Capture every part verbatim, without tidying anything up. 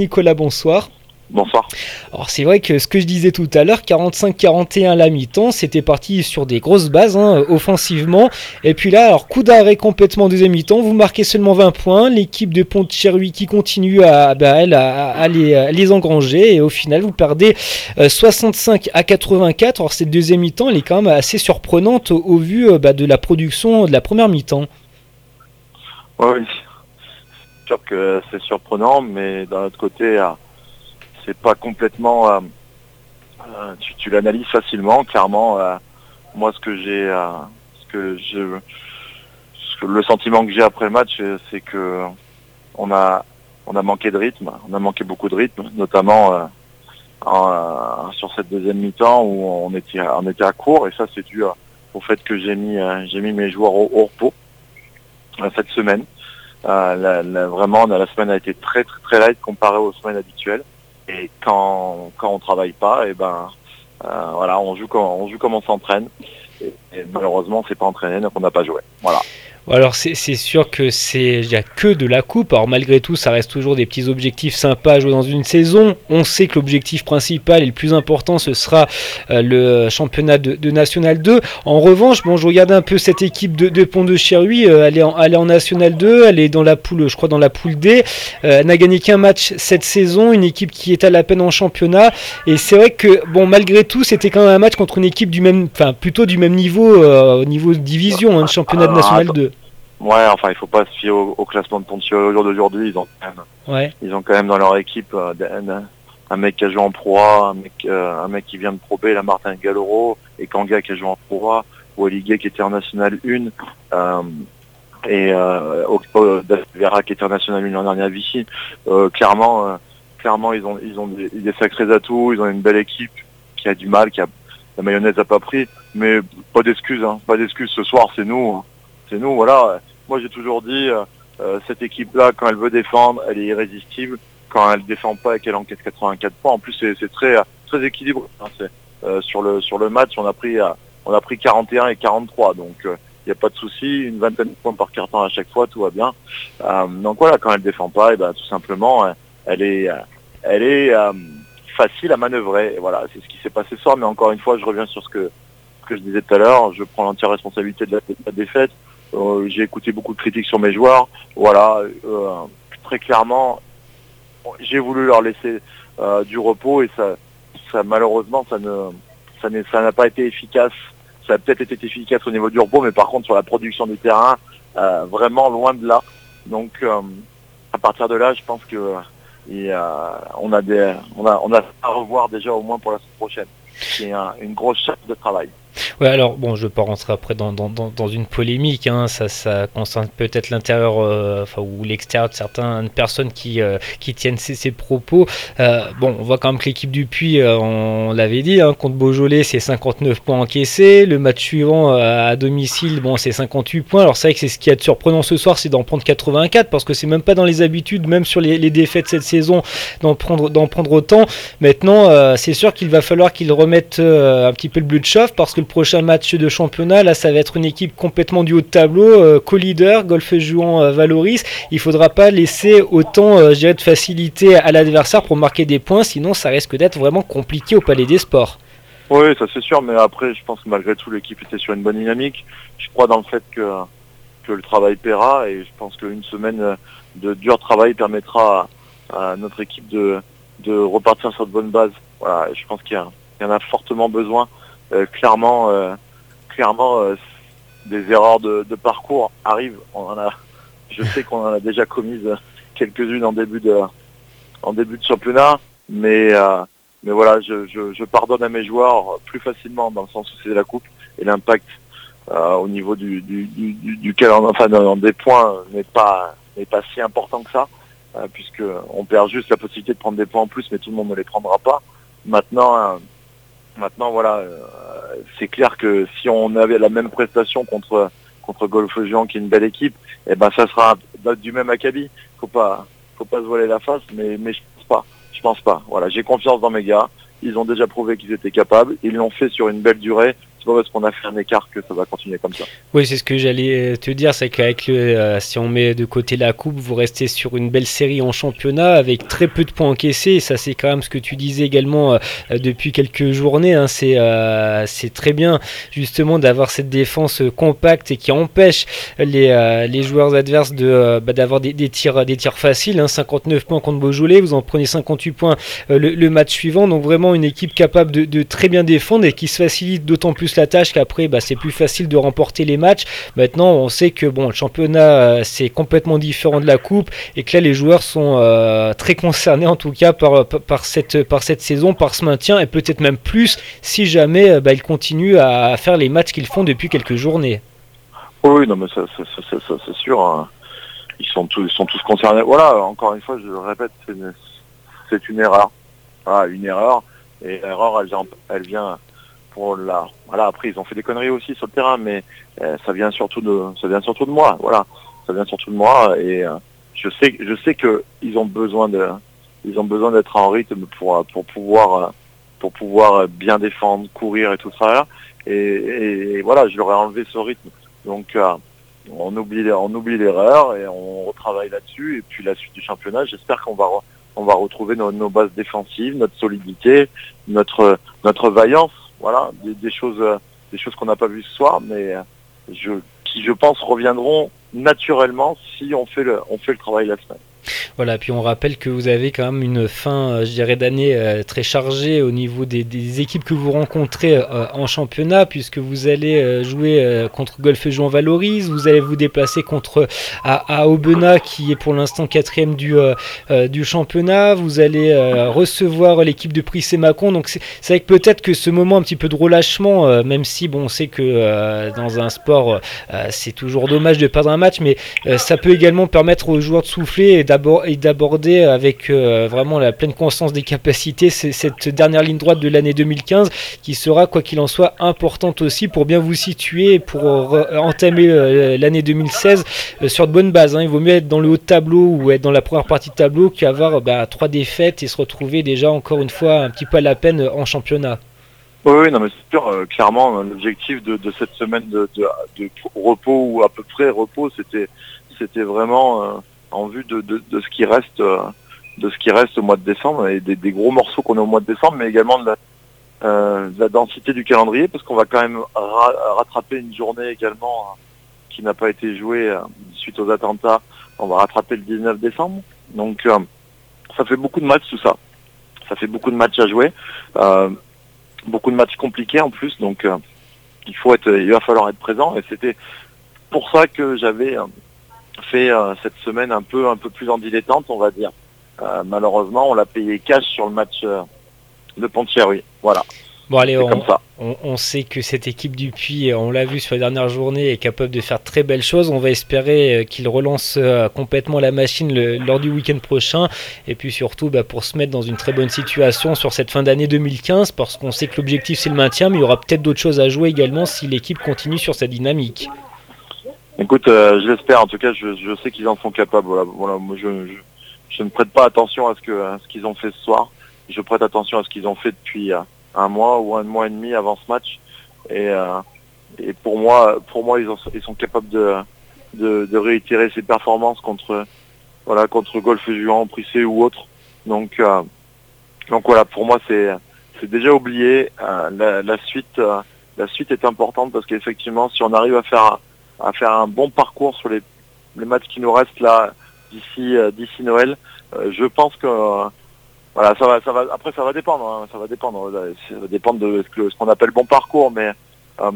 Nicolas, bonsoir. Bonsoir. Alors c'est vrai que ce que je disais tout à l'heure, quarante-cinq quarante et un la mi-temps, c'était parti sur des grosses bases hein, offensivement. Et puis là, alors coup d'arrêt complètement deuxième mi-temps, vous marquez seulement vingt points. L'équipe de Pont-de-Cherruy qui continue à, bah, elle, à, à, les, à les engranger. Et au final, vous perdez euh, soixante-cinq à quatre-vingt-quatre. Alors cette deuxième mi-temps, elle est quand même assez surprenante au, au vu euh, bah, de la production de la première mi-temps. Oui, c'est sûr que c'est surprenant, mais d'un autre côté, euh, c'est pas complètement... Euh, euh, tu, tu l'analyses facilement, clairement. Euh, moi, ce que j'ai... Euh, ce que je, ce que, le sentiment que j'ai après le match, c'est que on a, on a manqué de rythme, on a manqué beaucoup de rythme, notamment euh, en, euh, sur cette deuxième mi-temps où on était, on était à court, et ça, c'est dû euh, au fait que j'ai mis, euh, j'ai mis mes joueurs au, au repos euh, cette semaine. Euh, la, la, vraiment, la semaine a été très très très light comparée aux semaines habituelles. Et quand quand on travaille pas, et ben euh, voilà, on joue comme on joue comme on s'entraîne. Et, et malheureusement, on s'est pas entraîné, donc on n'a pas joué. Voilà. Alors c'est, c'est sûr que c'est il y a que de la coupe. Alors malgré tout, ça reste toujours des petits objectifs sympas à jouer dans une saison. On sait que l'objectif principal et le plus important, ce sera euh, le championnat de, de National deux. En revanche, bon, je regarde un peu cette équipe de, de Pont-de-Cherruy. Euh, elle, est en, elle est en National deux. Elle est dans la poule, je crois, dans la poule D. Euh, elle n'a gagné qu'un match cette saison. Une équipe qui est à la peine en championnat. Et c'est vrai que bon, malgré tout, c'était quand même un match contre une équipe du même, enfin plutôt du même niveau euh, au niveau de division, hein, de championnat de National deux. Ouais, enfin, il faut pas se fier au, au classement de Pont-de-Cherruy au jour d'aujourd'hui. Ils ont quand même, ouais. ils ont quand même dans leur équipe euh, un, un mec qui a joué en Pro A, un mec, euh, un mec qui vient de Pro B, la Martin Galloro, et Kanga qui a joué en Pro A, ou Oliguet qui était en National un, euh, et euh, Vera qui était en National un l'an dernier à Vichy. Euh, clairement, euh, clairement, ils ont, ils ont des, des sacrés atouts. Ils ont une belle équipe qui a du mal, qui a la mayonnaise a pas pris, mais pas d'excuses, hein, pas d'excuses. Ce soir, c'est nous, c'est nous, voilà. Moi, j'ai toujours dit, euh, cette équipe-là, quand elle veut défendre, elle est irrésistible. Quand elle défend pas et qu'elle encaisse quatre-vingt-quatre points, en plus, c'est, c'est très, très équilibré. Hein, c'est, euh, sur le sur le match, on a pris, euh, on a pris quarante et un et quarante-trois, donc il euh, n'y a pas de souci. Une vingtaine de points par carton à chaque fois, tout va bien. Euh, donc voilà, quand elle défend pas, et ben tout simplement, euh, elle est, euh, elle est euh, facile à manœuvrer. Et voilà, c'est ce qui s'est passé ce soir. Mais encore une fois, je reviens sur ce que ce que je disais tout à l'heure. Je prends l'entière responsabilité de la, de la défaite. Euh, j'ai écouté beaucoup de critiques sur mes joueurs. Voilà, euh, très clairement, j'ai voulu leur laisser euh, du repos et ça, ça malheureusement, ça ne, ça, n'est, ça n'a pas été efficace. Ça a peut-être été efficace au niveau du repos, mais par contre sur la production du terrain, euh, vraiment loin de là. Donc, euh, à partir de là, je pense que et, euh, on a des, on a, on a à revoir déjà au moins pour la semaine prochaine. C'est un, une grosse charge de travail. Ouais, alors bon, je ne vais pas rentrer après dans, dans, dans, dans une polémique, hein, ça, ça concerne peut-être l'intérieur euh, enfin, ou l'extérieur de certaines personnes qui, euh, qui tiennent ces, ces propos. Euh, bon, on voit quand même que l'équipe du Puy, euh, on l'avait dit, hein, contre Beaujolais, c'est cinquante-neuf points encaissés. Le match suivant euh, à domicile, bon, c'est cinquante-huit points. Alors c'est vrai que c'est ce qui est surprenant ce soir, c'est d'en prendre quatre-vingt-quatre, parce que c'est même pas dans les habitudes, même sur les, les défaites cette saison, d'en prendre, d'en prendre autant. Maintenant, euh, c'est sûr qu'il va falloir qu'ils remettent euh, un petit peu le bleu de chauffe, parce que le prochain match de championnat, là ça va être une équipe complètement du haut de tableau, euh, co-leader, golf jouant euh, Valoris. Il faudra pas laisser autant euh, je dirais, de facilité à l'adversaire pour marquer des points, sinon ça risque d'être vraiment compliqué au Palais des Sports. Oui, ça c'est sûr, mais après je pense que malgré tout l'équipe était sur une bonne dynamique. Je crois dans le fait que, que le travail paiera, et je pense qu'une semaine de dur travail permettra à, à notre équipe de, de repartir sur de bonnes bases. Voilà, je pense qu'il y, a, il y en a fortement besoin. Euh, clairement, euh, clairement, euh, des erreurs de, de parcours arrivent. On en a, je sais qu'on en a déjà commises quelques-unes en début de, en début de championnat, mais, euh, mais voilà, je, je, je pardonne à mes joueurs plus facilement dans le sens où c'est la coupe et l'impact euh, au niveau du, du, du, du, du calendrier, enfin dans, des points n'est pas, n'est pas si important que ça, euh, puisque on perd juste la possibilité de prendre des points en plus, mais tout le monde ne les prendra pas. Maintenant. Euh, Maintenant, voilà, euh, c'est clair que si on avait la même prestation contre contre Golf Géant, qui est une belle équipe, eh ben ça sera du même acabit. Faut pas, faut pas se voiler la face, mais mais je pense pas, je pense pas. Voilà, j'ai confiance dans mes gars. Ils ont déjà prouvé qu'ils étaient capables. Ils l'ont fait sur une belle durée. c'est pas parce qu'on a fait un écart que ça va continuer comme ça. Oui, c'est ce que j'allais te dire, c'est qu'avec le, euh, si on met de côté la coupe, vous restez sur une belle série en championnat avec très peu de points encaissés. Et ça, c'est quand même ce que tu disais également euh, depuis quelques journées. Hein. C'est, euh, c'est très bien justement d'avoir cette défense compacte et qui empêche les, euh, les joueurs adverses de, euh, bah, d'avoir des, des tirs, des tirs faciles. Hein. cinquante-neuf points contre Beaujolais, vous en prenez cinquante-huit points euh, le, le match suivant. Donc vraiment une équipe capable de, de très bien défendre et qui se facilite d'autant plus la tâche qu'après bah, c'est plus facile de remporter les matchs. Maintenant on sait que bon, le championnat euh, c'est complètement différent de la coupe et que là les joueurs sont euh, très concernés en tout cas par, par, par, cette, par cette saison, par ce maintien et peut-être même plus si jamais euh, bah, ils continuent à faire les matchs qu'ils font depuis quelques journées. Oui, non mais ça, ça, ça, ça, ça c'est sûr, hein. Ils sont tous, ils sont tous concernés. Voilà, encore une fois je le répète, c'est une, c'est une erreur. Voilà, une erreur et l'erreur elle vient, elle vient pour la, voilà, après ils ont fait des conneries aussi sur le terrain, mais euh, ça vient surtout de, ça vient surtout de moi, voilà, ça vient surtout de moi et euh, je sais, je sais que ils ont besoin de, ils ont besoin d'être en rythme pour pour pouvoir, pour pouvoir bien défendre, courir et tout ça, et, et, et voilà, je leur ai enlevé ce rythme, donc euh, on oublie, on oublie l'erreur et on retravaille là-dessus et puis la suite du championnat, j'espère qu'on va, on va retrouver nos, nos bases défensives, notre solidité, notre, notre vaillance. Voilà, des, des choses, des choses qu'on n'a pas vues ce soir, mais je, qui, je pense, reviendront naturellement si on fait le, on fait le travail la semaine. Voilà, puis on rappelle que vous avez quand même une fin, je dirais, d'année euh, très chargée au niveau des, des équipes que vous rencontrez euh, en championnat, puisque vous allez euh, jouer euh, contre Golfe-Juan Valorise, vous allez vous déplacer contre à, à Aubenas, qui est pour l'instant quatrième du, euh, euh, du championnat, vous allez euh, recevoir l'équipe de Prissé-Mâcon, donc c'est, c'est vrai que peut-être que ce moment un petit peu de relâchement, euh, même si bon, on sait que euh, dans un sport, euh, c'est toujours dommage de perdre un match, mais euh, ça peut également permettre aux joueurs de souffler et d'abord et d'aborder avec euh, vraiment la pleine conscience des capacités c'est, cette dernière ligne droite de l'année deux mille quinze qui sera quoi qu'il en soit importante aussi pour bien vous situer et pour euh, entamer euh, l'année deux mille seize euh, sur de bonnes bases, hein. Il vaut mieux être dans le haut de tableau ou être dans la première partie de tableau qu'avoir bah, trois défaites et se retrouver déjà encore une fois un petit peu à la peine en championnat. Oui, oui, non mais c'est sûr, euh, clairement l'objectif de, de cette semaine de, de, de repos ou à peu près repos, c'était, c'était vraiment euh, en vue de, de, de ce qui reste euh, de ce qui reste au mois de décembre et des, des gros morceaux qu'on a au mois de décembre, mais également de la, euh, de la densité du calendrier, parce qu'on va quand même ra- rattraper une journée également euh, qui n'a pas été jouée euh, suite aux attentats. On va rattraper le dix-neuf décembre, donc euh, ça fait beaucoup de matchs tout ça. Ça fait beaucoup de matchs à jouer, euh, beaucoup de matchs compliqués en plus, donc euh, il faut être, il va falloir être présent. Et c'était pour ça que j'avais euh, fait euh, cette semaine un peu un peu plus en dilettante, on va dire. Euh, malheureusement, on l'a payé cash sur le match euh, de Poncherry. Voilà. Bon allez, c'est on, comme ça. On, on sait que cette équipe du Puy, on l'a vu sur les dernières journées, est capable de faire très belles choses. On va espérer qu'il relance euh, complètement la machine le, lors du week-end prochain. Et puis surtout bah, pour se mettre dans une très bonne situation sur cette fin d'année deux mille quinze, parce qu'on sait que l'objectif c'est le maintien, mais il y aura peut-être d'autres choses à jouer également si l'équipe continue sur sa dynamique. Écoute, euh, je l'espère. En tout cas, je, je sais qu'ils en sont capables. Voilà, voilà. Moi, je, je, je ne prête pas attention à ce que à ce qu'ils ont fait ce soir. Je prête attention à ce qu'ils ont fait depuis euh, un mois ou un mois et demi avant ce match. Et, euh, et pour moi, pour moi, ils, ont, ils sont capables de, de, de réitérer ces performances contre, voilà, contre Golfe-Juan, Prissé ou autre. Donc, euh, donc voilà, pour moi, c'est, c'est déjà oublié. Euh, la, la suite, euh, la suite est importante parce qu'effectivement, si on arrive à faire à faire un bon parcours sur les, les matchs qui nous restent là d'ici euh, d'ici Noël, euh, je pense que euh, voilà, ça va, ça va. Après, ça va dépendre, hein, ça va dépendre. Ça va dépendre de ce, que, ce qu'on appelle bon parcours, mais euh,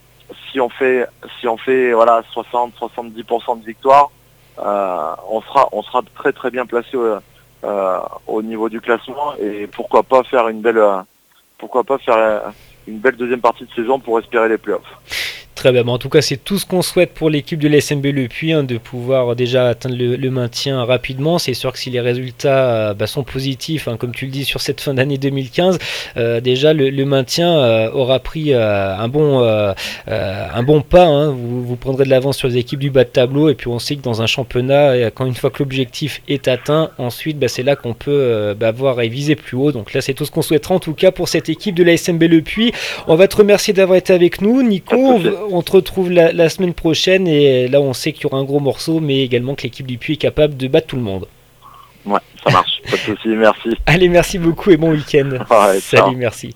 si on fait, si on fait, voilà, soixante à soixante-dix pour cent de victoire, euh, on sera, on sera très très bien placé euh, euh, au niveau du classement et pourquoi pas faire une belle, euh, pourquoi pas faire une belle deuxième partie de saison pour espérer les playoffs. Très bien, en tout cas c'est tout ce qu'on souhaite pour l'équipe de l'A S M B Le Puy, hein, de pouvoir déjà atteindre le, le maintien rapidement. C'est sûr que si les résultats euh, bah, sont positifs, hein, comme tu le dis sur cette fin d'année deux mille quinze, euh, déjà le, le maintien euh, aura pris euh, un, bon, euh, euh, un bon pas, hein. vous, vous prendrez de l'avance sur les équipes du bas de tableau, et puis on sait que dans un championnat, quand une fois que l'objectif est atteint, ensuite bah, c'est là qu'on peut euh, bah, voir et viser plus haut. Donc là c'est tout ce qu'on souhaitera en tout cas pour cette équipe de l'A S M B Le Puy. On va te remercier d'avoir été avec nous, Nico. On, on te retrouve la, la semaine prochaine, et là on sait qu'il y aura un gros morceau, mais également que l'équipe du Puy est capable de battre tout le monde. Ouais, ça marche, pas de soucis, merci. Allez, merci beaucoup et bon week-end. Ouais, salut, ciao. merci.